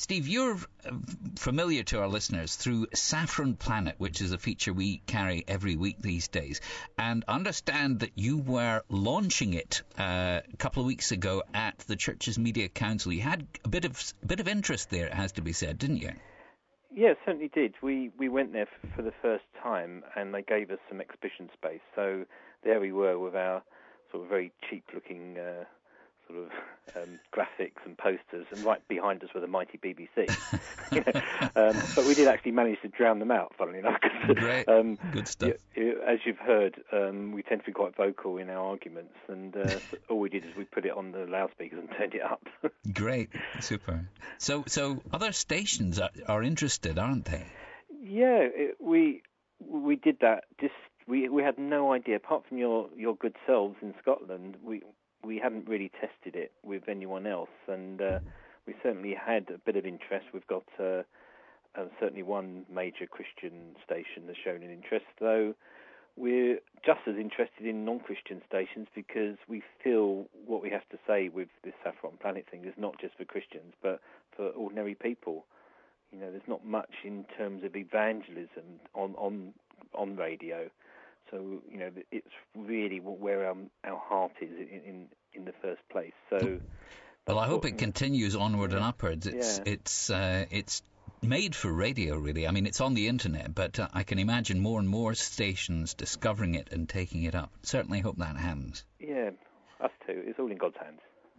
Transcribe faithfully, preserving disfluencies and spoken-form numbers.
Steve, you're uh, familiar to our listeners through Saffron Planet, which is a feature we carry every week these days, and understand that you were launching it uh, a couple of weeks ago at the Church's Media Council. You had a bit of a bit of interest there, it has to be said, didn't you? Yeah, certainly did. We we went there f- for the first time, and they gave us some exhibition space. So there we were with our sort of very cheap-looking uh, sort of um, graphics and posters, and right behind us were the mighty B B C. You know, um, but we did actually manage to drown them out, funnily enough. Great, um, good stuff. You, you, as you've heard, um, we tend to be quite vocal in our arguments, and uh, so all we did is we put it on the loudspeakers and turned it up. Great, super. So, so other stations are, are interested, aren't they? Yeah, it, we we did that. Just we we had no idea, apart from your, your good selves in Scotland. We we hadn't really tested it with anyone else, and uh, we certainly had a bit of interest. We've got uh, uh, certainly one major Christian station that's shown an interest, though we're just as interested in non-Christian stations, because we feel what we have to say with this Saffron Planet thing is not just for Christians, but for ordinary people. You know, there's not much in terms of evangelism on on, on radio. So, you know, it's really where our, our heart is in, in in the first place. So, well, I hope it continues onward yeah, and upwards. It's yeah. it's uh, it's made for radio, really. I mean, it's on the internet, but uh, I can imagine more and more stations discovering it and taking it up. Certainly hope that happens. Yeah, us too. It's all in God's hands.